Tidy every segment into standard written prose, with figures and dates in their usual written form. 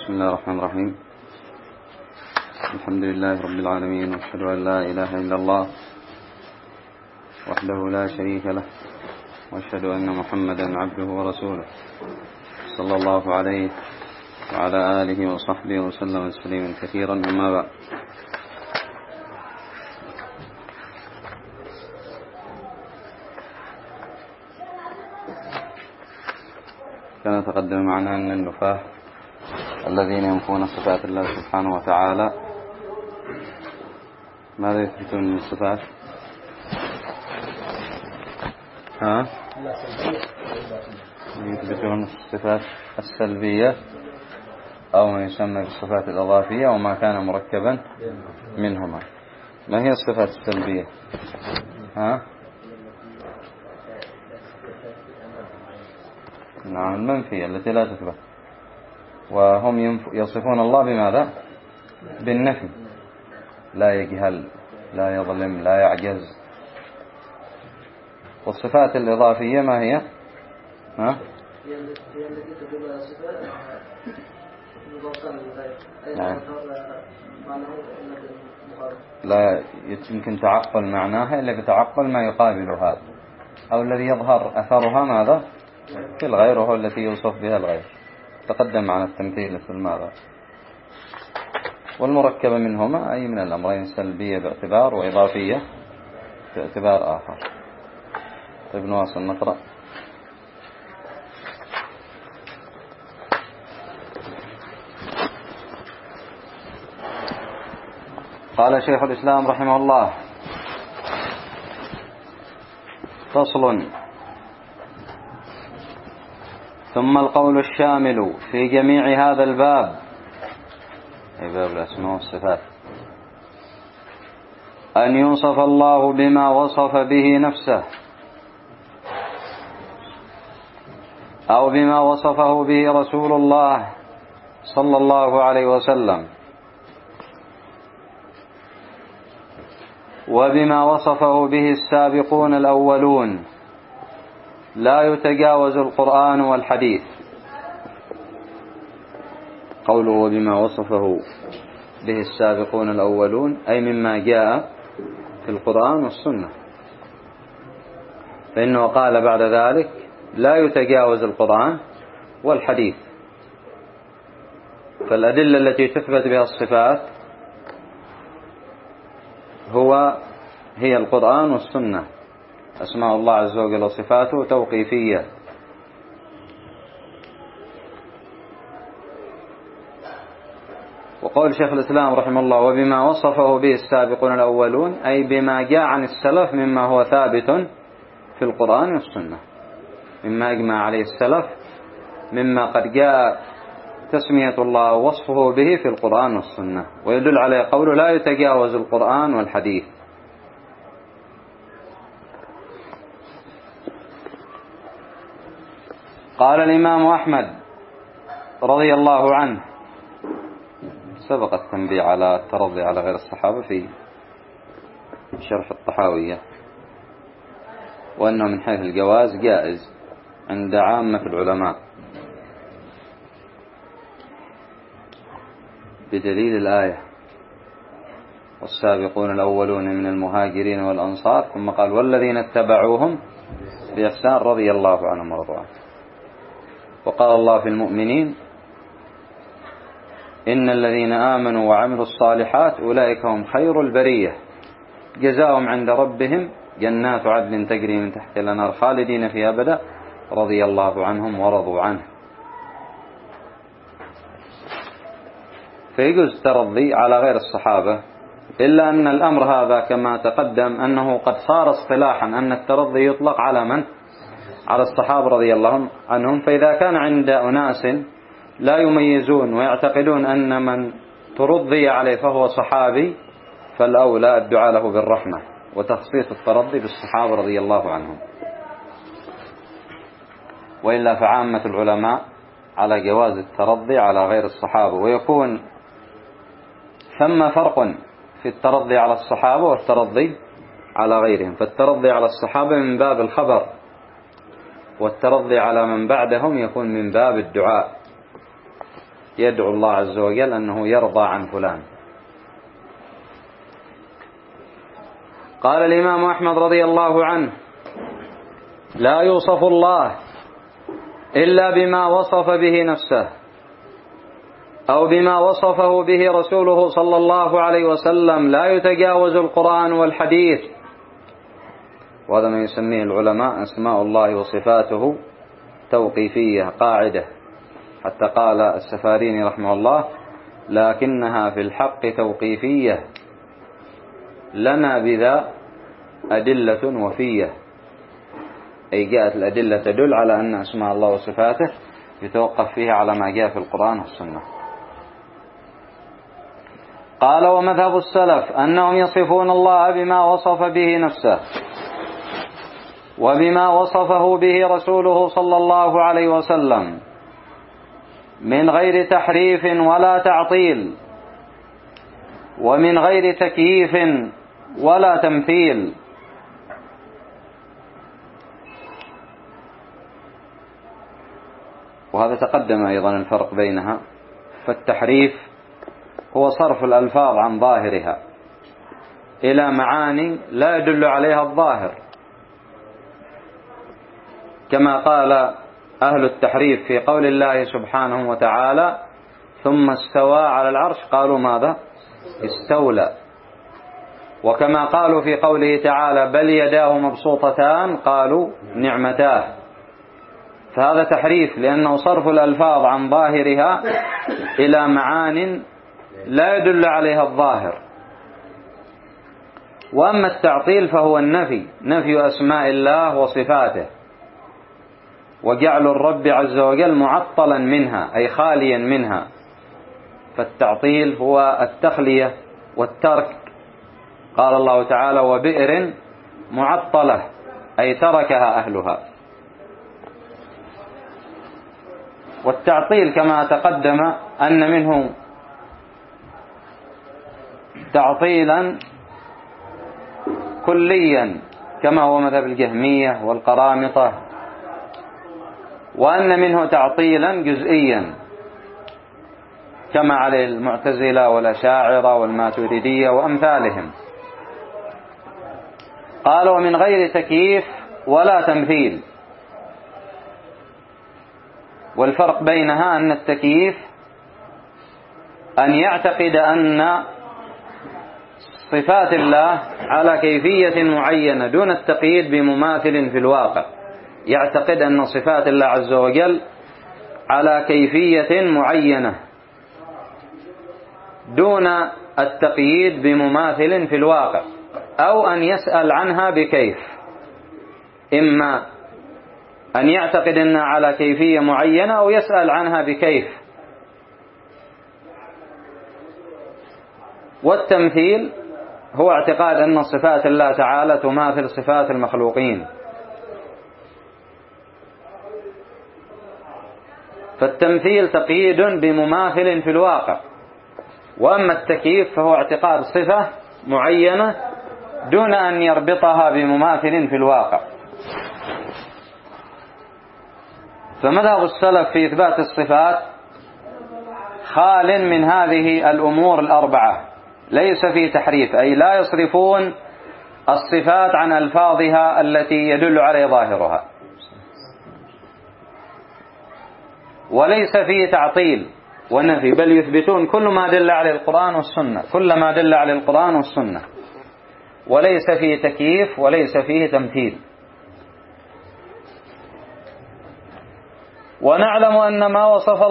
بسم الله الرحمن الرحيم. الحمد لله رب العالمين، وأشهد أن لا إله إلا الله وحده لا شريك له، وأشهد أن محمدا عبده ورسوله صلى الله عليه وعلى آله وصحبه وسلم تسليما كثيرا. أما بعد، كان تقدم معنا أن النفاة الذين ينفون صفات الله سبحانه وتعالى ماذا يثبتون من الصفات؟ يثبتون الصفات السلبية أو ما يسمى بالصفات الإضافية أو ما كان مركبا منهما. ما هي الصفات السلبية؟ نعم، المنفية التي لا تثبت. وهم يصفون الله بماذا؟ بالنفي، لا يجهل، لا يظلم، لا يعجز. والصفات الإضافية ما هي؟ لا يمكن تعقل معناها إلا بتعقل ما يقابل هذا، أو الذي يظهر أثرها ماذا؟ في الغير، وهو التي يوصف بها الغير. تقدم معنا التمثيل مثل ماذا؟ والمركبة منهما أي من الأمرين، سلبية باعتبار وإضافية باعتبار آخر. طيب نواصل نقرأ. قال شيخ الإسلام رحمه الله: فصل. ثم القول الشامل في جميع هذا الباب، أي باب الأسماء والصفات، أن يوصف الله بما وصف به نفسه أو بما وصفه به رسول الله صلى الله عليه وسلم، وبما وصفه به السابقون الأولون، لا يتجاوز القرآن والحديث. قوله وبما وصفه به السابقون الأولون أي مما جاء في القرآن والسنة، فإنه قال بعد ذلك لا يتجاوز القرآن والحديث. فالأدلة التي تثبت بها الصفات هي القرآن والسنة. أسماء الله عز وجل وصفاته توقيفية، وقول شيخ الإسلام رحمه الله وبما وصفه به السابقون الأولون أي بما جاء عن السلف مما هو ثابت في القرآن والسنة، مما أجمع عليه السلف، مما قد جاء تسمية الله ووصفه به في القرآن والسنة، ويدل عليه قوله لا يتجاوز القرآن والحديث. قال الإمام أحمد رضي الله عنه، سبق التنبيه على الترضي على غير الصحابة في شرح الطحاوية، وأنه من حيث الجواز جائز عند عامة العلماء بدليل الآية والسابقون الأولون من المهاجرين والأنصار، ثم قال والذين اتبعوهم بإحسان رضي الله عنهم ورضوا عنه. وقال الله في المؤمنين إن الذين آمنوا وعملوا الصالحات أولئك هم خير البرية جزاؤهم عند ربهم جنات عدن تجري من تحت الأنهار خالدين فيها أبدا رضي الله عنهم ورضوا عنه. فيجوز الترضي على غير الصحابة، إلا أن الأمر هذا كما تقدم أنه قد صار اصطلاحا أن الترضي يطلق على من؟ على الصحابة رضي الله عنهم. فإذا كان عند أناس لا يميزون ويعتقدون أن من ترضي عليه فهو صحابي، فالأولى الدعاء له بالرحمة وتخصيص الترضي بالصحابة رضي الله عنهم. وإلا فعامة العلماء على جواز الترضي على غير الصحابة، ويكون ثم فرق في الترضي على الصحابة والترضي على غيرهم. فالترضي على الصحابة من باب الخبر، والترضي على من بعدهم يكون من باب الدعاء. يدعو الله عز وجل أنه يرضى عن فلان. قال الإمام أحمد رضي الله عنه: لا يوصف الله إلا بما وصف به نفسه أو بما وصفه به رسوله صلى الله عليه وسلم، لا يتجاوز القرآن والحديث. وهذا ما يسميه العلماء أسماء الله وصفاته توقيفية، قاعدة، حتى قال السفاريني رحمه الله: لكنها في الحق توقيفية لنا بذا أدلة وفية، أي جاءت الأدلة تدل على أن أسماء الله وصفاته يتوقف فيها على ما جاء في القرآن والسنة. قال: ومذهب السلف أنهم يصفون الله بما وصف به نفسه وبما وصفه به رسوله صلى الله عليه وسلم من غير تحريف ولا تعطيل، ومن غير تكييف ولا تمثيل. وهذا تقدم أيضا الفرق بينها. فالتحريف هو صرف الألفاظ عن ظاهرها إلى معاني لا يدل عليها الظاهر، كما قال أهل التحريف في قول الله سبحانه وتعالى: ثم استوى على العرش، قالوا ماذا؟ استولى. وكما قالوا في قوله تعالى: بل يداه مبسوطتان، قالوا نعمتاه. فهذا تحريف لأنه صرف الألفاظ عن ظاهرها إلى معان لا يدل عليها الظاهر. وأما التعطيل فهو النفي، نفي أسماء الله وصفاته، وجعل الرب عز وجل معطلا منها أي خاليا منها. فالتعطيل هو التخلية والترك. قال الله تعالى: وبئر معطلة، أي تركها أهلها. والتعطيل كما تقدم أن منه تعطيلا كليا كما هو مذهب الجهمية والقرامطة، وأن منه تعطيلا جزئيا كما عليه المعتزلة والأشاعرة والماتريدية وأمثالهم. قالوا: من غير تكييف ولا تمثيل. والفرق بينها أن التكييف أن يعتقد أن صفات الله على كيفية معينة دون التقييد بمماثل في الواقع، يعتقد أن صفات الله عز وجل على كيفية معينة دون التقييد بمماثل في الواقع، أو أن يسأل عنها بكيف، إما أن يعتقد أنها على كيفية معينة أو يسأل عنها بكيف. والتمثيل هو اعتقاد أن صفات الله تعالى تماثل صفات المخلوقين. فالتمثيل تقييد بمماثل في الواقع، وأما التكييف فهو اعتقاد صفة معينة دون أن يربطها بمماثل في الواقع. فمذهب السلف في إثبات الصفات خال من هذه الأمور الأربعة، ليس في تحريف، أي لا يصرفون الصفات عن ألفاظها التي يدل عليه ظاهرها، وليس فيه تعطيل ونفي، بل يثبتون كل ما دل عليه القرآن والسنة، كل ما دل عليه القرآن والسنة، وليس فيه تكييف وليس فيه تمثيل. ونعلم أن ما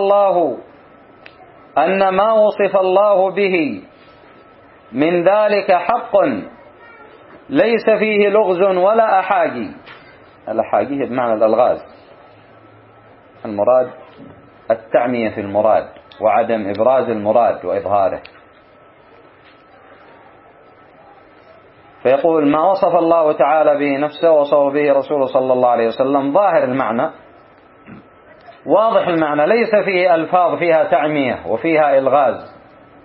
وصف الله به من ذلك حق ليس فيه لغز ولا أحاجي. الأحاجي هي بمعنى الألغاز، المراد التعمية في المراد وعدم إبراز المراد وإظهاره. فيقول: ما وصف الله تعالى به نفسه وصف به رسوله صلى الله عليه وسلم ظاهر المعنى واضح المعنى، ليس فيه ألفاظ فيها تعمية وفيها إلغاز،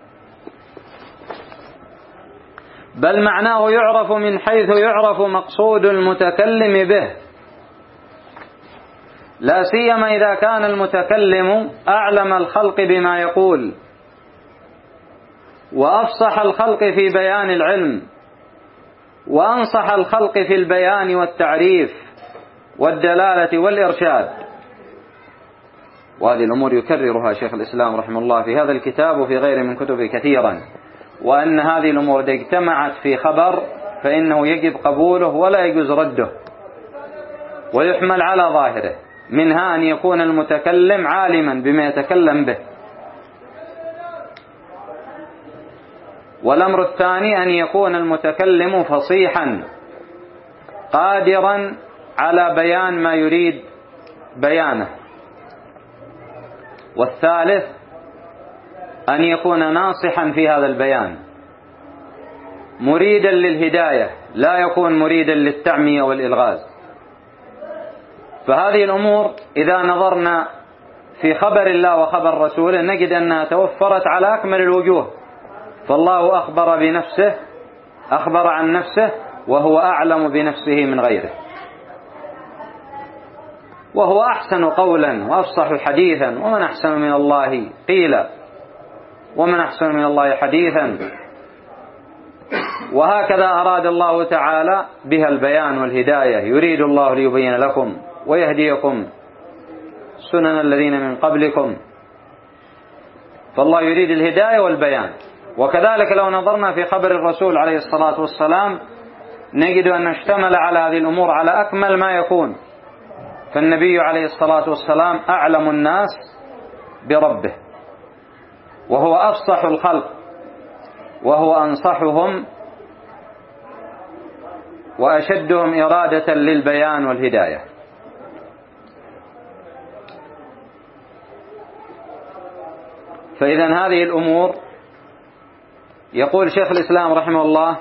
بل معناه يعرف من حيث يعرف مقصود المتكلم به، لا سيما إذا كان المتكلم أعلم الخلق بما يقول وأفصح الخلق في بيان العلم وأنصح الخلق في البيان والتعريف والدلالة والإرشاد. وهذه الأمور يكررها شيخ الإسلام رحمه الله في هذا الكتاب وفي غيره من كتبه كثيرا، وأن هذه الأمور إذا اجتمعت في خبر فإنه يجب قبوله ولا يجوز رده ويحمل على ظاهره، منها أن يكون المتكلم عالما بما يتكلم به، والأمر الثاني أن يكون المتكلم فصيحا قادرا على بيان ما يريد بيانه، والثالث أن يكون ناصحا في هذا البيان مريدا للهداية لا يكون مريدا للتعمية والإلغاز. فهذه الأمور إذا نظرنا في خبر الله وخبر رسوله نجد أنها توفرت على أكمل الوجوه، فالله أخبر عن نفسه وهو أعلم بنفسه من غيره، وهو أحسن قولا وأفصح حديثا، ومن أحسن من الله قيلا ومن أحسن من الله حديثا. وهكذا أراد الله تعالى بها البيان والهداية، يريد الله ليبين لكم ويهديكم سنن الذين من قبلكم، فالله يريد الهداية والبيان. وكذلك لو نظرنا في خبر الرسول عليه الصلاة والسلام نجد أن اشتمل على هذه الأمور على أكمل ما يكون، فالنبي عليه الصلاة والسلام أعلم الناس بربه، وهو أفصح الخلق، وهو أنصحهم وأشدهم إرادة للبيان والهداية. فإذا هذه الأمور يقول شيخ الإسلام رحمه الله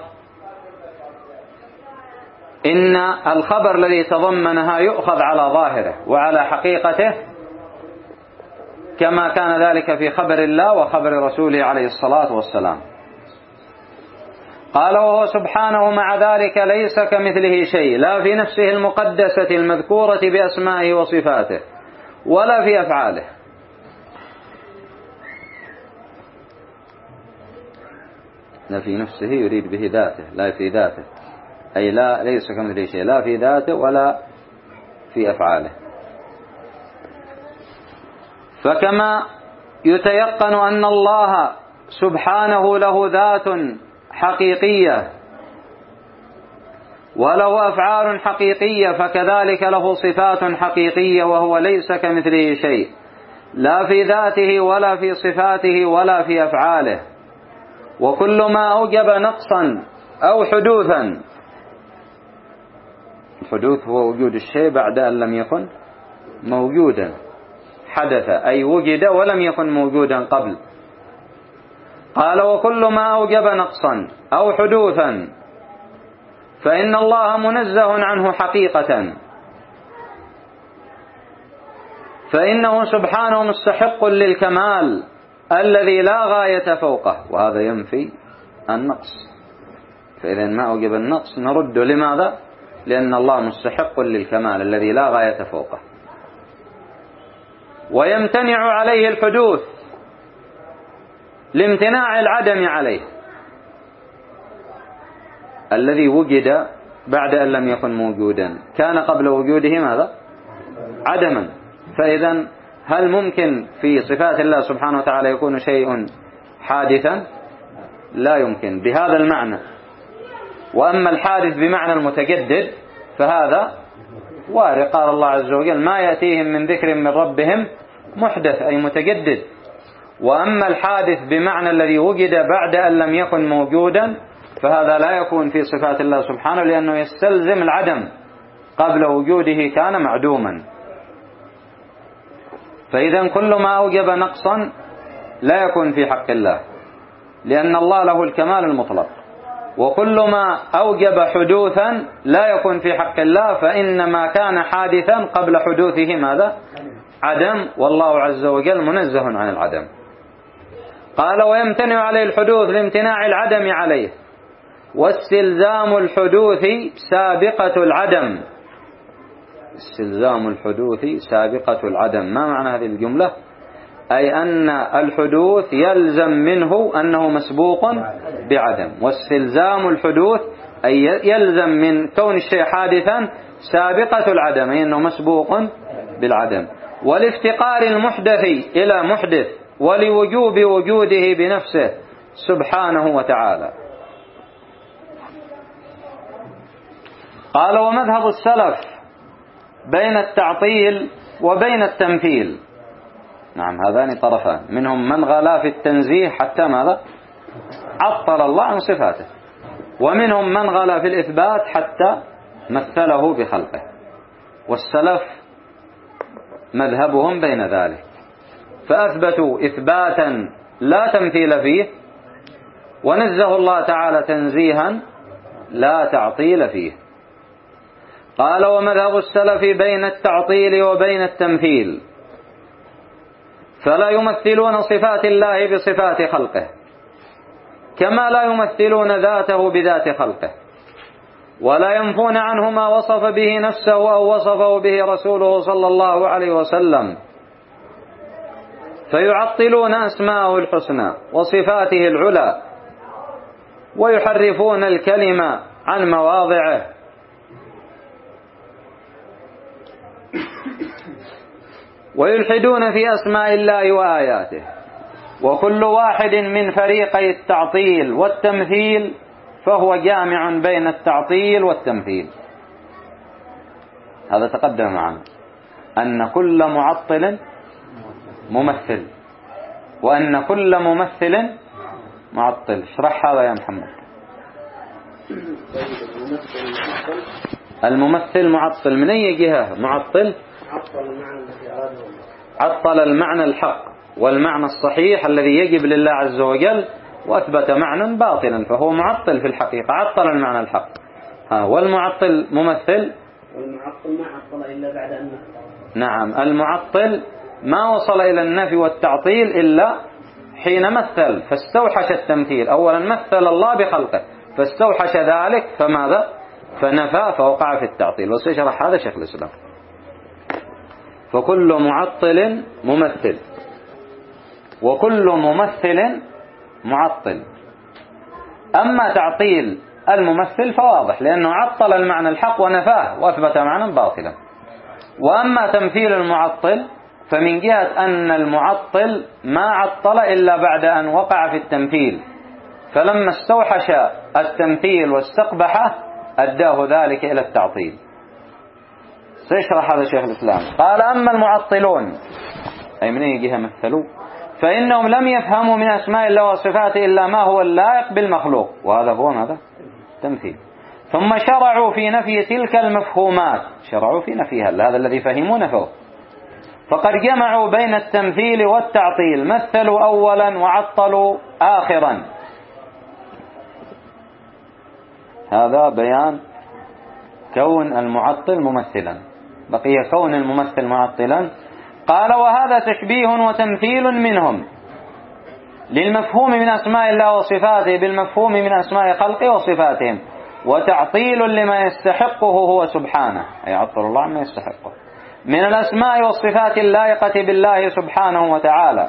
إن الخبر الذي تضمنها يؤخذ على ظاهره وعلى حقيقته كما كان ذلك في خبر الله وخبر رسوله عليه الصلاة والسلام. قال وهو سبحانه مع ذلك ليس كمثله شيء، لا في نفسه المقدسة المذكورة بأسمائه وصفاته ولا في أفعاله. لا في نفسه يريد به ذاته، لا في ذاته، أي لا ليس كمثله شيء، لا في ذاته ولا في أفعاله. فكما يتيقن أن الله سبحانه له ذات حقيقية وله أفعال حقيقية، فكذلك له صفات حقيقية وهو ليس كمثله شيء، لا في ذاته ولا في صفاته ولا في أفعاله. وكل ما أوجب نقصا أو حدوثا، الحدوث هو وجود الشيء بعد أن لم يكن موجودا، حدث أي وجد ولم يكن موجودا قبل. قال وكل ما أوجب نقصا أو حدوثا فإن الله منزه عنه حقيقة، فإنه سبحانه مستحق للكمال الذي لا غاية فوقه، وهذا ينفي النقص. فإذا ما أوجب النقص نرد، لماذا؟ لأن الله مستحق للكمال الذي لا غاية فوقه. ويمتنع عليه الحدوث لامتناع العدم عليه، الذي وجد بعد أن لم يكن موجودا، كان قبل وجوده ماذا؟ عدما. فإذا هل ممكن في صفات الله سبحانه وتعالى يكون شيء حادثا؟ لا يمكن بهذا المعنى. وأما الحادث بمعنى المتجدد فهذا وارد، قال الله عز وجل ما يأتيهم من ذكر من ربهم محدث أي متجدد. وأما الحادث بمعنى الذي وجد بعد أن لم يكن موجودا فهذا لا يكون في صفات الله سبحانه، لأنه يستلزم العدم، قبل وجوده كان معدوما. فإذا كل ما أوجب نقصا لا يكون في حق الله، لأن الله له الكمال المطلق. وكل ما أوجب حدوثا لا يكون في حق الله، فإنما كان حادثا قبل حدوثه ماذا؟ عدم، والله عز وجل منزه عن العدم. قال ويمتنع عليه الحدوث لامتناع العدم عليه، واستلزام الحدوث سابقة العدم، استلزام الحدوث سابقة العدم. ما معنى هذه الجملة؟ أي أن الحدوث يلزم منه أنه مسبوق بعدم، واستلزام الحدوث أي يلزم من كون الشيء حادثا سابقة العدم، أي أنه مسبوق بالعدم. والافتقار المحدث إلى محدث ولوجوب وجوده بنفسه سبحانه وتعالى. قال: ومذهب السلف بين التعطيل وبين التمثيل. نعم، هذان طرفان، منهم من غلا في التنزيه حتى ماذا؟ عطل الله عن صفاته، ومنهم من غلا في الإثبات حتى مثله بخلقه. والسلف مذهبهم بين ذلك، فأثبتوا إثباتا لا تمثيل فيه، ونزه الله تعالى تنزيها لا تعطيل فيه. قال: ومذهب السلف بين التعطيل وبين التمثيل، فلا يمثلون صفات الله بصفات خلقه، كما لا يمثلون ذاته بذات خلقه، ولا ينفون عنه ما وصف به نفسه أو وصفه به رسوله صلى الله عليه وسلم، فيعطلون أسماءه الحسنى وصفاته العلى، ويحرفون الكلمة عن مواضعه، ويلحدون في أسماء الله وآياته. وكل واحد من فريقي التعطيل والتمثيل فهو جامع بين التعطيل والتمثيل. هذا تقدم معنا أن كل معطل ممثل، وأن كل ممثل معطل. اشرح هذا يا محمد. الممثل معطل من أي جهة؟ معطل عطل المعنى الحق والمعنى الصحيح الذي يجب لله عز وجل، وأثبت معنى باطلا، فهو معطل في الحقيقة، عطل المعنى الحق. والمعطل ممثل. والمعطل ما عطل إلا بعد أن مثل. نعم، المعطل ما وصل إلى النفي والتعطيل إلا حين مثل فاستوحش التمثيل. أولا مثل الله بخلقه فاستوحش ذلك، فماذا؟ فنفى، فوقع في التعطيل. وسيشرح هذا شيخ الإسلام. فكل معطل ممثل، وكل ممثل معطل. أما تعطيل الممثل فواضح، لأنه عطل المعنى الحق ونفاه وأثبت معنى باطلا. وأما تمثيل المعطل فمن جهة أن المعطل ما عطل إلا بعد أن وقع في التمثيل، فلما استوحش التمثيل واستقبحه أداه ذلك إلى التعطيل. سيشرح هذا شيخ الإسلام. قال: أما المعطلون، أي من أي جهة مثلوا، فإنهم لم يفهموا من أسماء الله وصفاته إلا ما هو اللائق بالمخلوق، وهذا هو ماذا؟ تمثيل. ثم شرعوا في نفي تلك المفهومات، شرعوا في نفيها، هذا الذي فهموا نفوه. فقد جمعوا بين التمثيل والتعطيل، مثلوا أولا وعطلوا آخرا. هذا بيان كون المعطل ممثلا، بقي كون الممثل معطلا. قال: وهذا تشبيه وتمثيل منهم للمفهوم من أسماء الله وصفاته بالمفهوم من أسماء خلقه وصفاتهم، وتعطيل لما يستحقه هو سبحانه، أي عطل الله عما يستحقه من الأسماء والصفات اللائقة بالله سبحانه وتعالى.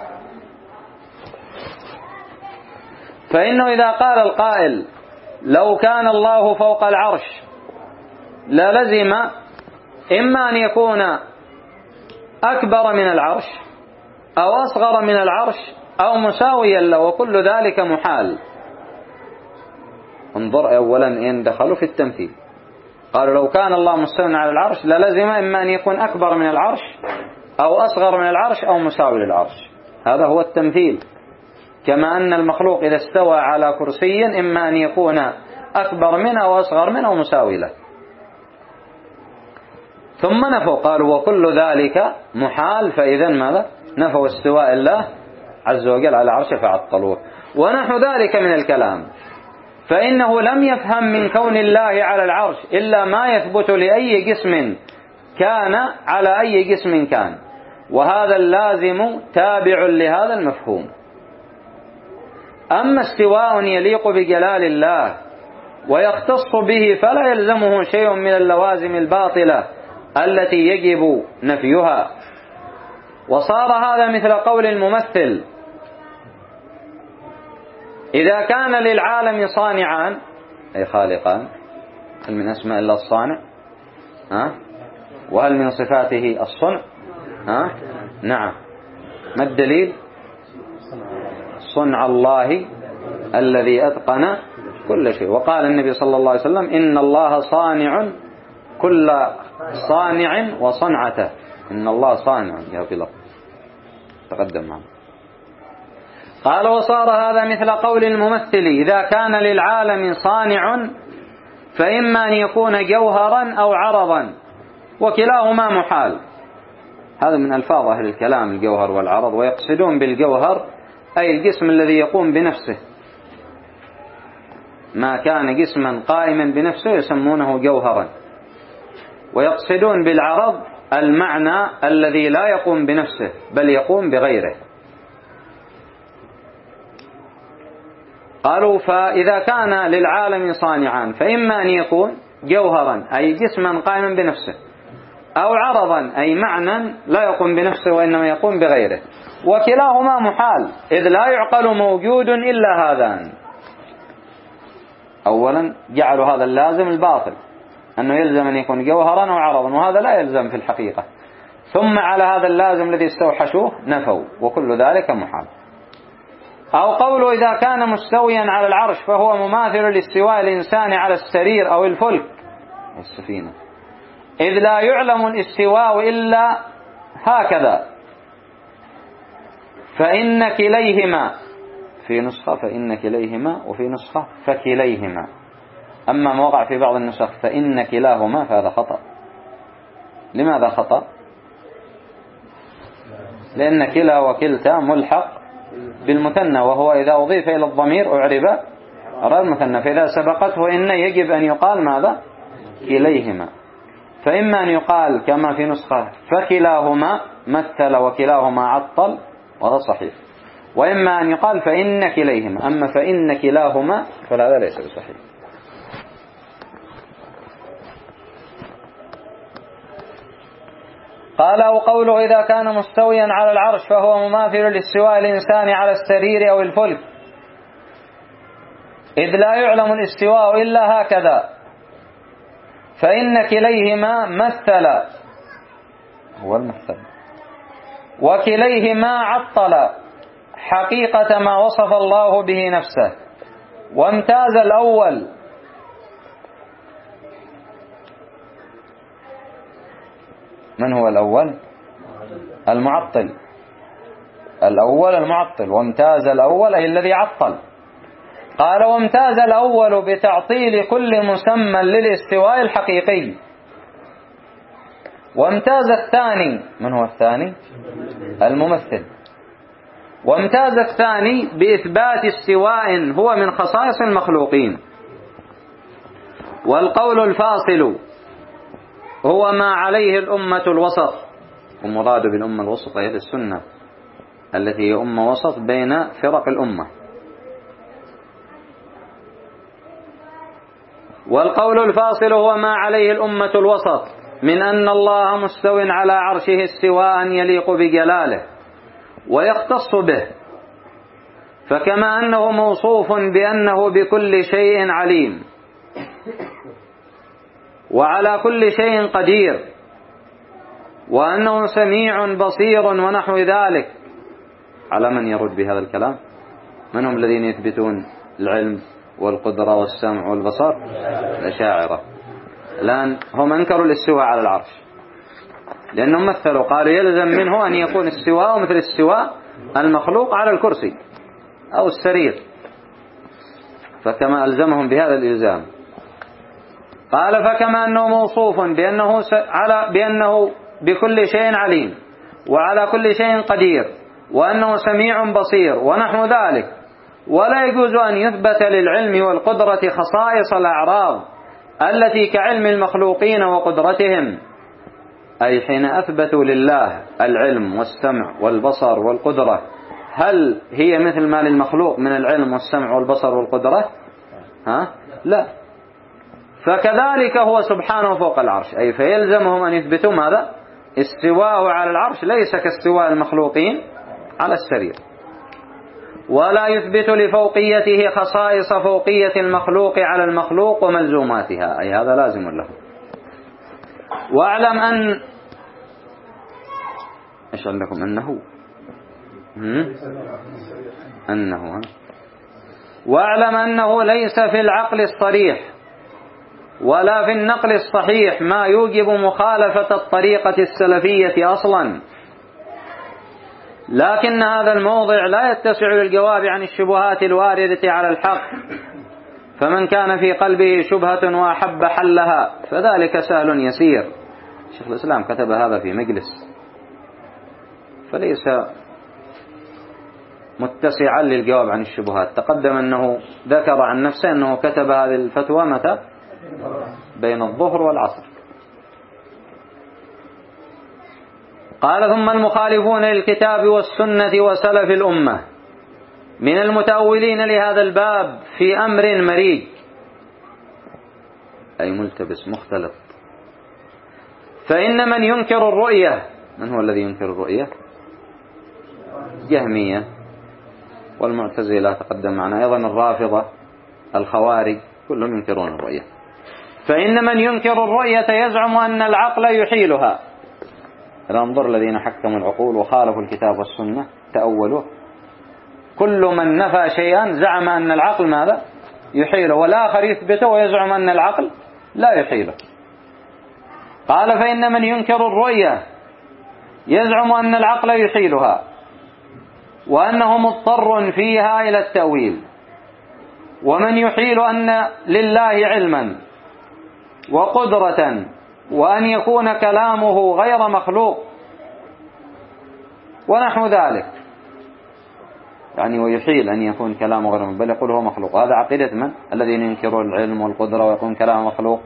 فإنه إذا قال القائل: لو كان الله فوق العرش للزم إما أن يكون أكبر من العرش أو أصغر من العرش أو مساويا له، وكل ذلك محال. انظر أولا إن دخلوا في التمثيل، قالوا لو كان الله مستوى على العرش للزم إما أن يكون أكبر من العرش أو أصغر من العرش أو مساوي للعرش. هذا هو التمثيل. كما أن المخلوق إذا استوى على كرسي إما أن يكون أكبر منه أو أصغر منه أو مساوي له. ثم نفوا، قالوا وكل ذلك محال، فإذا ماذا؟ نفوا استواء الله عز وجل على عرشه فعطلوه. ونحو ذلك من الكلام، فإنه لم يفهم من كون الله على العرش إلا ما يثبت لأي جسم كان على أي جسم كان، وهذا اللازم تابع لهذا المفهوم. أما استواء يليق بجلال الله ويختص به فلا يلزمه شيء من اللوازم الباطلة التي يجب نفيها. وصار هذا مثل قول الممثل: إذا كان للعالم صانعان أي خالقان، هل من أسماء الله الصانع؟ وهل من صفاته الصنع؟ نعم. ما الدليل؟ صنع الله الذي أتقن كل شيء. وقال النبي صلى الله عليه وسلم: إن الله صانع كل صانع وصنعته. إن الله صانع يا في الأرض. تقدم معنا. قال: وصار هذا مثل قول الممثل: إذا كان للعالم صانع فإما أن يكون جوهرا أو عرضا وكلاهما محال. هذا من ألفاظ أهل الكلام، الجوهر والعرض، ويقصدون بالجوهر أي الجسم الذي يقوم بنفسه. ما كان جسما قائما بنفسه يسمونه جوهرا، ويقصدون بالعرض المعنى الذي لا يقوم بنفسه بل يقوم بغيره. قالوا: فإذا كان للعالم صانعان فإما أن يكون جوهرا أي جسما قائما بنفسه، أو عرضا أي معنى لا يقوم بنفسه وإنما يقوم بغيره، وكلاهما محال إذ لا يعقل موجود إلا هذان. أولا جعلوا هذا اللازم الباطل أنه يلزم أن يكون جوهرا أو عرضا، وهذا لا يلزم في الحقيقة. ثم على هذا اللازم الذي استوحشوه نفوا، وكل ذلك محال. أو قوله: إذا كان مستويا على العرش فهو مماثل لاستواء الإنسان على السرير أو الفلك السفينة، إذ لا يعلم الاستواء إلا هكذا، فإن كليهما، في نسخة فإن كليهما وفي نسخة فكليهما. أما ما وقع في بعض النسخ فإن كلاهما فهذا خطأ. لماذا خطأ؟ لأن كلا وكلتا ملحق بالمثنى، وهو إذا أضيف إلى الضمير أعرب غير المثنى، فإذا سبقته إن يجب أن يقال ماذا؟ كليهما. فإما أن يقال كما في نسخة فكلاهما مثل وكلاهما عطل، وهذا صحيح، وإما أن يقال فإن كليهما. أما فإن كلاهما فهذا ليس بصحيح. قال: أو قوله: إذا كان مستويا على العرش فهو مماثل لاستواء الإنسان على السرير أو الفلك، إذ لا يعلم الاستواء إلا هكذا، فإن كليهما مثل هو المثل، وكليهما عطل حقيقة ما وصف الله به نفسه، وامتاز الأول من هو الأول؟ المعطل. الأول المعطل، وامتاز الأول أي الذي عطل. قال: وامتاز الأول بتعطيل كل مسمى للاستواء الحقيقي، وامتاز الثاني، من هو الثاني؟ الممثل. وامتاز الثاني بإثبات استواء هو من خصائص المخلوقين. والقول الفاصل هو ما عليه الأمة الوسط، ومراد بالأمة الوسط هي السنة التي هي أمة وسط بين فرق الأمة. والقول الفاصل هو ما عليه الأمة الوسط من أن الله مستو على عرشه استواء يليق بجلاله ويختص به، فكما أنه موصوف بأنه بكل شيء عليم وعلى كل شيء قدير وأنه سميع بصير ونحو ذلك. على من يرد بهذا الكلام؟ من هم الذين يثبتون العلم والقدرة والسمع والبصر؟ الأشاعرة. الآن هم أنكروا الاستواء على العرش لأنهم مثلوا، قالوا يلزم منه أن يكون استواء مثل استواء المخلوق على الكرسي أو السرير، فكما ألزمهم بهذا الإلزام. قال: فكما أنه موصوف بأنه بكل شيء عليم وعلى كل شيء قدير وأنه سميع بصير ونحو ذلك، ولا يجوز أن يثبت للعلم والقدرة خصائص الأعراض التي كعلم المخلوقين وقدرتهم، أي حين أثبتوا لله العلم والسمع والبصر والقدرة، هل هي مثل ما للمخلوق من العلم والسمع والبصر والقدرة؟ لا. فكذلك هو سبحانه فوق العرش، أي فيلزمهم أن يثبتوا ماذا؟ استواءه على العرش ليس كاستواء المخلوقين على السرير، ولا يثبت لفوقيته خصائص فوقية المخلوق على المخلوق وملزوماتها، أي هذا لازم له. واعلم أن إيش عندكم أنه واعلم أنه ليس في العقل الصريح ولا في النقل الصحيح ما يوجب مخالفة الطريقة السلفية أصلا، لكن هذا الموضع لا يتسع للجواب عن الشبهات الواردة على الحق، فمن كان في قلبه شبهة وأحب حلها فذلك سهل يسير. شيخ الإسلام كتب هذا في مجلس، فليس متسعا للجواب عن الشبهات. تقدم أنه ذكر عن نفسه أنه كتب هذه الفتوى متى؟ بين الظهر والعصر. قال: ثم المخالفون للكتاب والسنة وسلف الأمة من المتأولين لهذا الباب في أمر مريج، أي ملتبس مختلط. فإن من ينكر الرؤية، من هو الذي ينكر الرؤية؟ جهمية والمعتزلة تقدم معنا، أيضا الرافضة، الخوارج، كلهم ينكرون الرؤية. فإن من ينكر الرؤية يزعم أن العقل يحيلها. انظر الذين حكموا العقول وخالفوا الكتاب والسنة تأولوا، كل من نفى شيئا زعم أن العقل ماذا؟ يحيله، والآخر يثبته ويزعم أن العقل لا يحيله. قال: فإن من ينكر الرؤية يزعم أن العقل يحيلها وأنه مضطر فيها إلى التأويل، ومن يحيل أن لله علما وقدرة وأن يكون كلامه غير مخلوق ونحو ذلك، يعني ويحيل أن يكون كلامه غير مخلوق بل يقول هو مخلوق. هذا عقيدة من؟ الذين ينكرون العلم والقدرة ويقول كلامه مخلوق.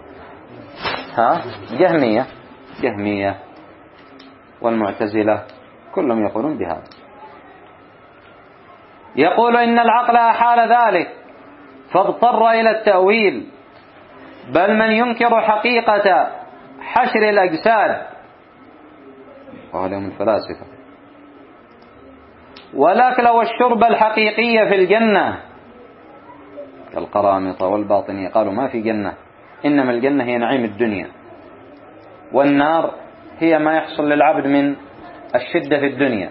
جهمية والمعتزلة كلهم يقولون بهذا. يقول إن العقل أحال ذلك فاضطر إلى التأويل، بل من ينكر حقيقة حشر الأجساد، وهؤلاء الفلاسفة، والأكل والشرب الحقيقية في الجنة كالقرامطة والباطنية، قالوا ما في جنة، إنما الجنة هي نعيم الدنيا، والنار هي ما يحصل للعبد من الشدة في الدنيا،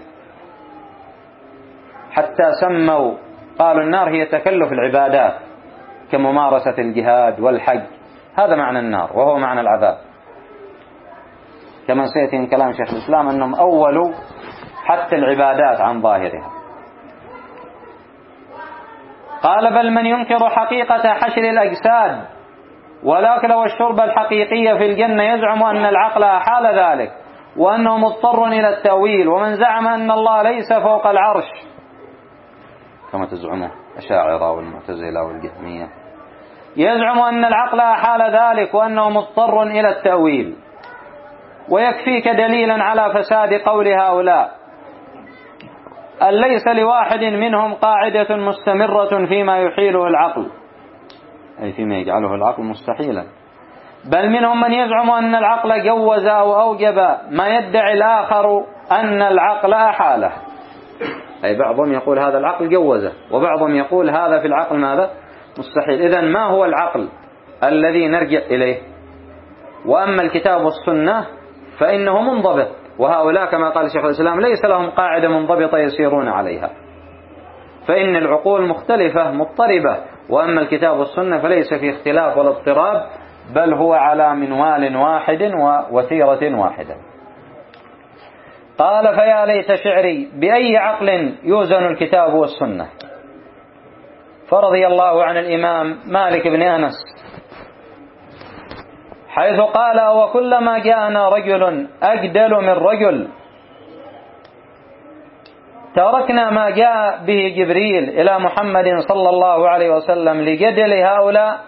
حتى سموا قالوا النار هي تكلف العبادات كممارسة الجهاد والحج، هذا معنى النار وهو معنى العذاب، كما سيأتي من كلام شيخ الإسلام أنهم أولوا حتى العبادات عن ظاهرها. قال: بل من ينكر حقيقة حشر الأجساد والأكل والشرب الحقيقية في الجنة يزعم أن العقل أحال ذلك وأنه مضطر إلى التأويل، ومن زعم أن الله ليس فوق العرش كما تزعمون الأشاعرة والمعتزلة والجهمية يزعم أن العقل أحال ذلك وأنه مضطر إلى التأويل. ويكفيك دليلا على فساد قول هؤلاء أن ليس لواحد منهم قاعدة مستمرة فيما يحيله العقل، أي فيما يجعله العقل مستحيلا، بل منهم من يزعم أن العقل جوز أو أوجب ما يدعي الآخر أن العقل أحاله، أي بعضهم يقول هذا العقل جوزه، وبعضهم يقول هذا في العقل ماذا؟ مستحيل. إذن ما هو العقل الذي نرجع إليه؟ وأما الكتاب والسنة فإنه منضبط، وهؤلاء كما قال شيخ الإسلام ليس لهم قاعدة منضبطة يسيرون عليها، فإن العقول مختلفة مضطربة، وأما الكتاب والسنة فليس في اختلاف ولا اضطراب، بل هو على منوال واحد ووتيرة واحدة. قال: فيا ليت شعري بأي عقل يوزن الكتاب والسنة. فرضي الله عن الإمام مالك بن أنس حيث قال: وكلما جاءنا رجل أجدل من رجل تركنا ما جاء به جبريل إلى محمد صلى الله عليه وسلم لجدل هؤلاء.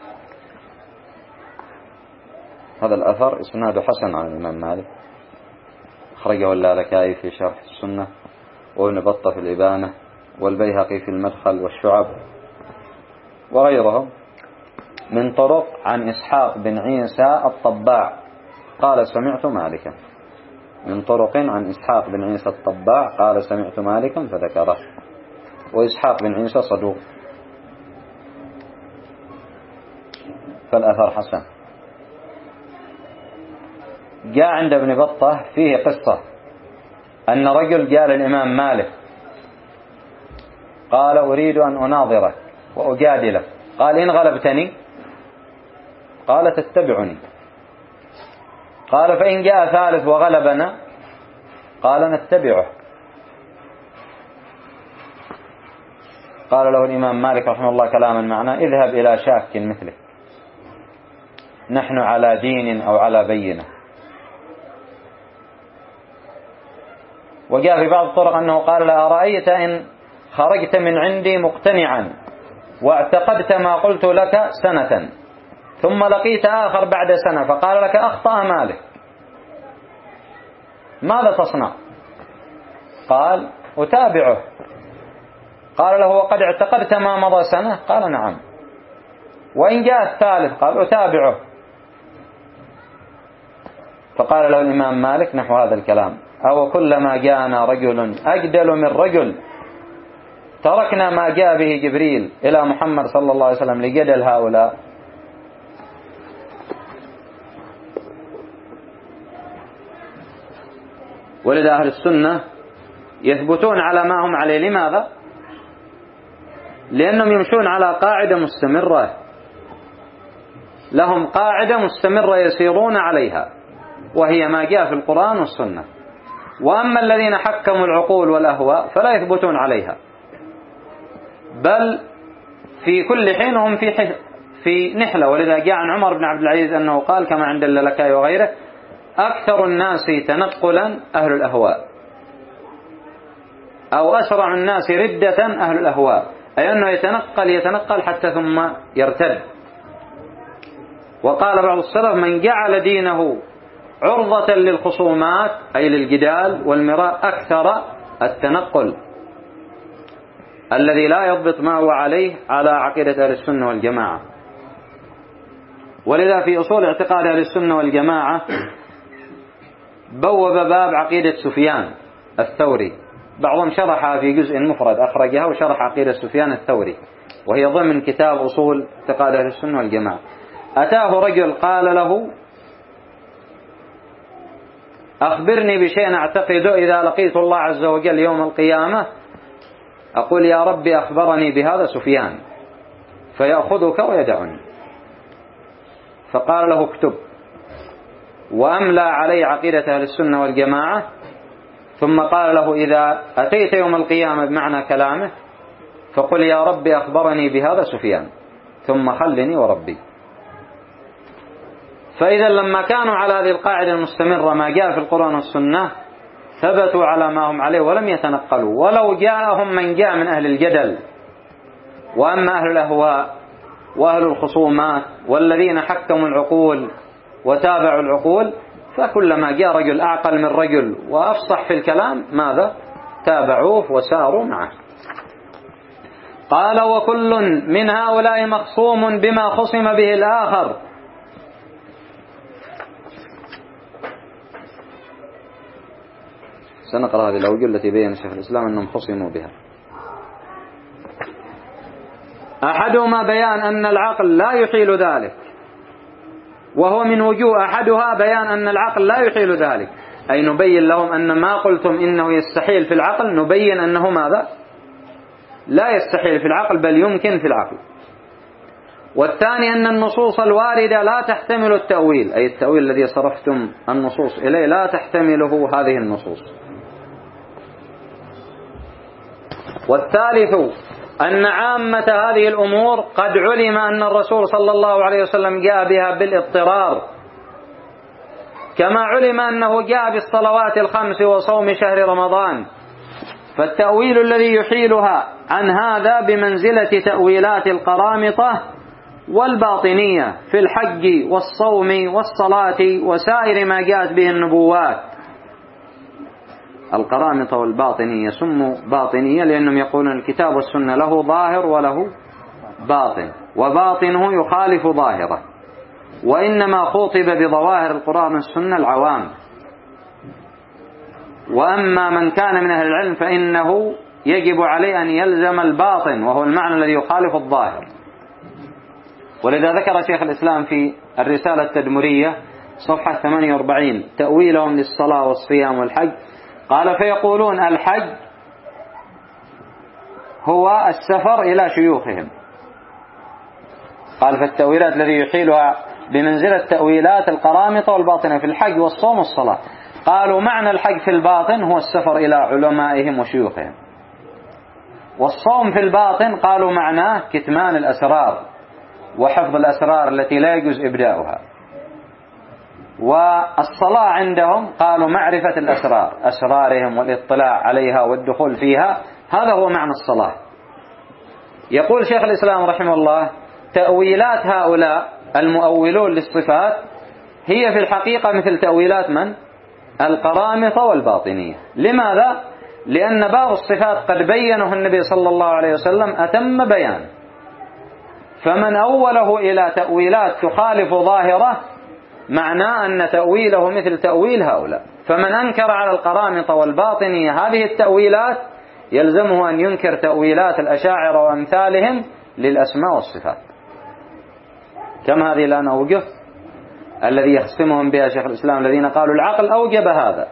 هذا الأثر إسناد حسن عن الإمام مالك، أخرجه اللالكائي في شرح السنة، وابن بطة في الإبانة، والبيهقي في المدخل والشعب وغيرهم. من طرق عن إسحاق بن عيسى الطباع قال سمعت مالكا. من طرق عن إسحاق بن عيسى الطباع قال سمعت مالكا فذكره. وإسحاق بن عيسى صدوق فالأثر حسن. جاء عند ابن بطة فيه قصة أن رجل قال الإمام مالك قال أريد أن أناظرك وأجادلك. قال إن غلبتني قال تتبعني. قال فإن جاء ثالث وغلبنا قال نتبعه. قال له الإمام مالك رحمه الله كلاما معناه اذهب إلى شاك مثلك نحن على دين أو على بينة. وجاء في بعض الطرق أنه قال لا أرأيت إن خرجت من عندي مقتنعا واعتقدت ما قلت لك سنة ثم لقيت آخر بعد سنة فقال لك أخطأ مالك ماذا تصنع؟ قال أتابعه. قال له وقد اعتقدت ما مضى سنة؟ قال نعم. وإن جاء الثالث قال أتابعه. فقال له الإمام مالك نحو هذا الكلام أو كلما جاءنا رجل أجدل من رجل تركنا ما جاء به جبريل إلى محمد صلى الله عليه وسلم لجدل هؤلاء. ولذا أهل السنة يثبتون على ما هم عليه. لماذا؟ لأنهم يمشون على قاعدة مستمرة، لهم قاعدة مستمرة يسيرون عليها وهي ما جاء في القرآن والسنة. وأما الذين حكموا العقول والأهواء فلا يثبتون عليها، بل في كل حين هم في نحلة. ولذا جاء عن عمر بن عبد العزيز أنه قال كما عند اللالكائي وغيره أكثر الناس تنقلا أهل الأهواء أو أسرع الناس ردة أهل الأهواء، أي أنه يتنقل حتى ثم يرتد. وقال بعض السلف من جعل دينه عرضة للخصومات أي للجدال والمراء أكثر التنقل الذي لا يضبط ما هو عليه على عقيدة أهل السنة والجماعة. ولذا في أصول اعتقاد أهل السنة والجماعة بوب باب عقيدة سفيان الثوري، بعضهم شرحها في جزء مفرد أخرجها وشرح عقيدة سفيان الثوري وهي ضمن كتاب أصول اعتقاد أهل السنة والجماعة. أتاه رجل قال له أخبرني بشيء أعتقده إذا لقيت الله عز وجل يوم القيامة أقول يا ربي أخبرني بهذا سفيان فيأخذك ويدعني. فقال له اكتب، وأملى عليه عقيدة أهل السنة والجماعة. ثم قال له إذا أتيت يوم القيامة بمعنى كلامه فقل يا ربي أخبرني بهذا سفيان ثم خلني وربي. فإذا لما كانوا على هذه القاعدة المستمرة ما جاء في القرآن والسنة ثبتوا على ما هم عليه ولم يتنقلوا، ولو جاءهم من جاء من أهل الجدل. وأما أهل الأهواء وأهل الخصومات والذين حكموا العقول وتابعوا العقول فكلما جاء رجل أعقل من رجل وأفصح في الكلام ماذا؟ تابعوه وساروا معه. قال وكل من هؤلاء مخصوم بما خصم به الآخر. سنقرأ هذه الأوجه التي بين شيخ الإسلام أنهم خصموا بها. أحدهما بيان أن العقل لا يحيل ذلك، وهو من وجوه أحدها بيان أن العقل لا يحيل ذلك، أي نبين لهم أن ما قلتم إنه يستحيل في العقل نبين أنه ماذا؟ لا يستحيل في العقل بل يمكن في العقل. والثاني أن النصوص الواردة لا تحتمل التأويل، أي التأويل الذي صرفتم النصوص إليه لا تحتمله هذه النصوص. والثالث أن عامة هذه الأمور قد علم أن الرسول صلى الله عليه وسلم جاء بها بالاضطرار، كما علم أنه جاء بالصلوات الخمس وصوم شهر رمضان. فالتأويل الذي يحيلها عن هذا بمنزلة تأويلات القرامطة والباطنية في الحج والصوم والصلاة وسائر ما جاءت به النبوات. القرامطة والباطنية سموا باطنية لأنهم يقولون الكتاب والسنة له ظاهر وله باطن، وباطنه يخالف ظاهره، وإنما خوطب بظواهر القرآن والسنة العوام. وأما من كان من أهل العلم فإنه يجب عليه أن يلزم الباطن، وهو المعنى الذي يخالف الظاهر. ولذا ذكر شيخ الإسلام في الرسالة التدمرية صفحة 48 تأويلهم للصلاة والصيام والحج، قال: فيقولون الحج هو السفر إلى شيوخهم. قال: فالتأويلات الذي يحيلها بمنزلة تأويلات القرامطة والباطنة في الحج والصوم والصلاة. قالوا: معنى الحج في الباطن هو السفر إلى علمائهم وشيوخهم، والصوم في الباطن قالوا معناه كتمان الأسرار وحفظ الأسرار التي لا يجوز إبداؤها، والصلاة عندهم قالوا معرفة الأسرار، أسرارهم والاطلاع عليها والدخول فيها، هذا هو معنى الصلاة. يقول شيخ الإسلام رحمه الله: تأويلات هؤلاء المؤولون للصفات هي في الحقيقة مثل تأويلات من؟ القرامطة والباطنية. لماذا؟ لأن باب الصفات قد بينه النبي صلى الله عليه وسلم أتم بيان، فمن أوله إلى تأويلات تخالف ظاهره معناه أن تأويله مثل تأويل هؤلاء. فمن أنكر على القرامطة والباطنية هذه التأويلات يلزمه أن ينكر تأويلات الأشاعرة وأمثالهم للأسماء والصفات. كم هذه الآن أوجه الذي يخصمهم بها شيخ الإسلام، الذين قالوا العقل أوجب هذا،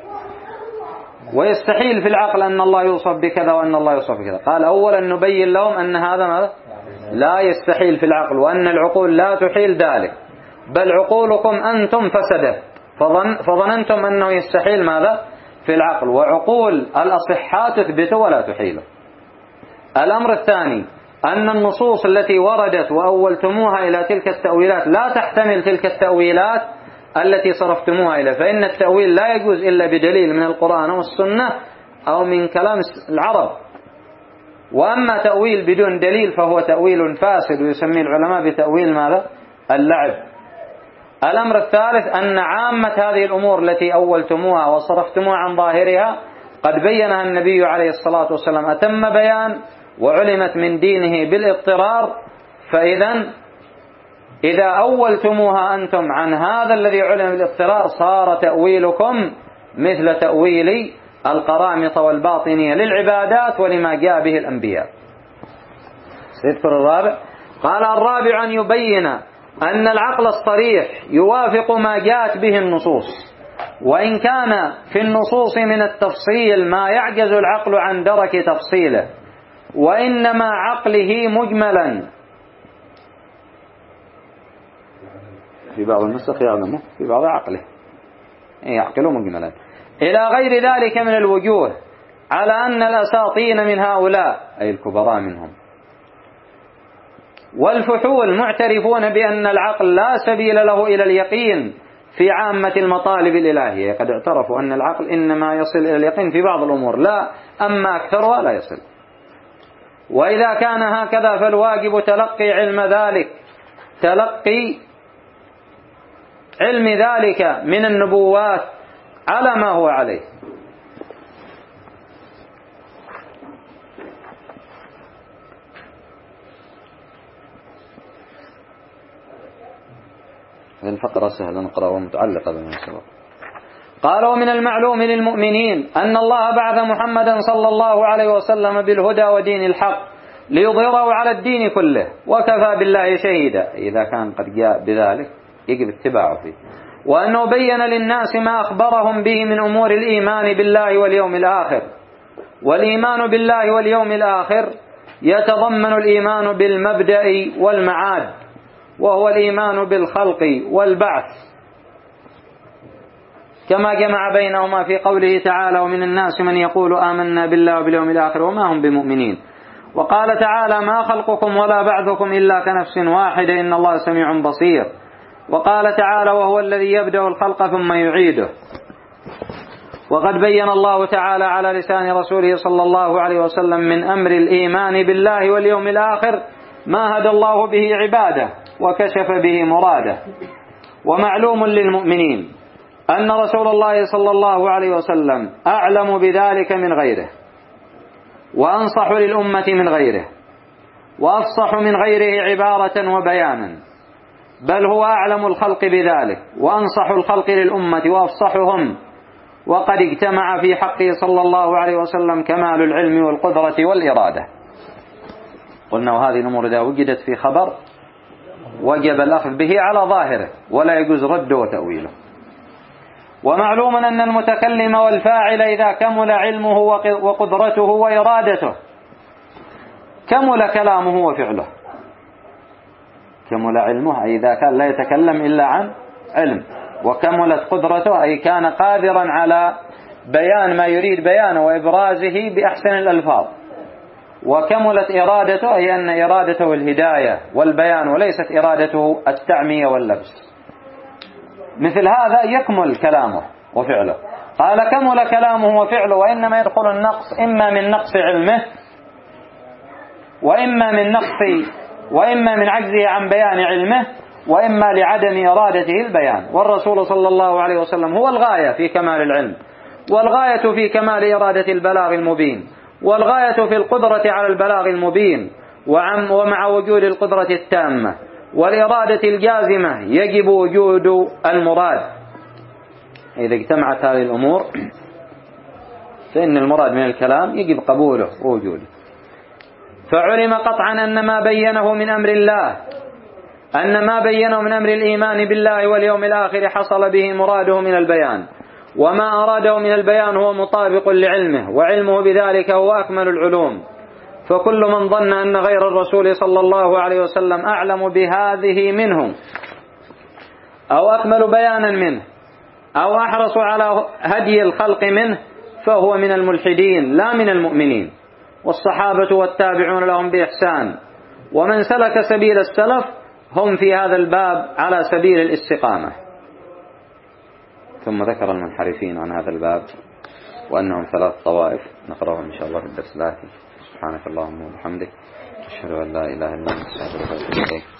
ويستحيل في العقل أن الله يوصف بكذا وأن الله يوصف بكذا. قال: أولا نبين لهم أن هذا لا يستحيل في العقل، وأن العقول لا تحيل ذلك، بل عقولكم أنتم فسدت فظننتم أنه يستحيل ماذا في العقل، وعقول الأصحاء تثبت ولا تحيله. الأمر الثاني أن النصوص التي وردت وأولتموها إلى تلك التأويلات لا تحتمل تلك التأويلات التي صرفتموها إليه، فإن التأويل لا يجوز إلا بدليل من القرآن والسنة أو من كلام العرب. وأما تأويل بدون دليل فهو تأويل فاسد، ويسميه العلماء بتأويل ماذا؟ اللعب. الأمر الثالث أن عامة هذه الأمور التي أولتموها وصرفتموها عن ظاهرها قد بينها النبي عليه الصلاة والسلام أتم بيان، وعلمت من دينه بالاضطرار. إذا أولتموها أنتم عن هذا الذي علم بالاضطرار صار تأويلكم مثل تأويل القرامطة والباطنية للعبادات ولما جاء به الأنبياء. سيذكر الرابع. قال: الرابع أن يبين أن العقل الصريح يوافق ما جاءت به النصوص، وإن كان في النصوص من التفصيل ما يعجز العقل عن درك تفصيله، وإنما عقله مجملا. في بعض النسخ يعلمه في بعض عقله يعقله مجملا إلى غير ذلك من الوجوه، على أن الأساطين من هؤلاء أي الكبراء منهم والفحول معترفون بأن العقل لا سبيل له إلى اليقين في عامة المطالب الإلهية. قد اعترفوا أن العقل إنما يصل إلى اليقين في بعض الأمور، لا أما أكثرها لا يصل. وإذا كان هكذا فالواجب تلقي علم ذلك من النبوات على ما هو عليه. هذه الفقرة سهلة نقرأ ومتعلقة بما سبق. قال: ومن المعلوم للمؤمنين أن الله بعث محمدا صلى الله عليه وسلم بالهدى ودين الحق ليظهره على الدين كله، وكفى بالله شهيدا. إذا كان قد جاء بذلك يجب اتباعه فيه. وأنه بين للناس ما أخبرهم به من أمور الإيمان بالله واليوم الآخر. والإيمان بالله واليوم الآخر يتضمن الإيمان بالمبدأ والمعاد، وهو الإيمان بالخلق والبعث، كما جمع بينهما في قوله تعالى: ومن الناس من يقول آمنا بالله وباليوم الآخر وما هم بمؤمنين. وقال تعالى: ما خلقكم ولا بعثكم إلا كنفس واحدة إن الله سميع بصير. وقال تعالى: وهو الذي يبدأ الخلق ثم يعيده. وقد بين الله تعالى على لسان رسوله صلى الله عليه وسلم من أمر الإيمان بالله واليوم الآخر ما هدى الله به عباده وكشف به مراده. ومعلوم للمؤمنين أن رسول الله صلى الله عليه وسلم أعلم بذلك من غيره، وأنصح للأمة من غيره، وأفصح من غيره عبارة وبيانا، بل هو أعلم الخلق بذلك وأنصح الخلق للأمة وأفصحهم، وقد اجتمع في حقه صلى الله عليه وسلم كمال العلم والقدرة والإرادة. قلنا وهذه الأمور إذا وجدت في خبر وجب الأخذ به على ظاهره ولا يجوز رده وتأويله. ومعلوم أن المتكلم والفاعل إذا كمل علمه وقدرته وإرادته كمل كلامه وفعله. كمل علمه أي إذا كان لا يتكلم إلا عن علم، وكملت قدرته أي كان قادرا على بيان ما يريد بيانه وإبرازه بأحسن الألفاظ، وكملت إرادته أي أن إرادته الهداية والبيان وليست إرادته التعمية واللبس. مثل هذا يكمل كلامه وفعله. قال كمل كلامه وفعله، وإنما يدخل النقص إما من نقص علمه وإما من عجزه عن بيان علمه، وإما لعدم إرادته البيان. والرسول صلى الله عليه وسلم هو الغاية في كمال العلم، والغاية في كمال إرادة البلاغ المبين، والغاية في القدرة على البلاغ المبين، ومع وجود القدرة التامة والإرادة الجازمة يجب وجود المراد. إذا اجتمعت هذه الأمور فإن المراد من الكلام يجب قبوله ووجوده. فعلم قطعا أن ما بينه من أمر الإيمان بالله واليوم الآخر حصل به مراده من البيان، وما أراده من البيان هو مطابق لعلمه، وعلمه بذلك هو أكمل العلوم. فكل من ظن أن غير الرسول صلى الله عليه وسلم أعلم بهذه منه أو أكمل بيانا منه أو أحرص على هدي الخلق منه فهو من الملحدين لا من المؤمنين. والصحابة والتابعون لهم بإحسان ومن سلك سبيل السلف هم في هذا الباب على سبيل الاستقامة. ثم ذكر المنحرفين عن هذا الباب وأنهم 3 طوائف، نقرأهم إن شاء الله في الدرس الآتي. سبحانك اللهم وبحمدك، أشهد أن لا إله إلا أنت، أستغفرك وأتوب إليك.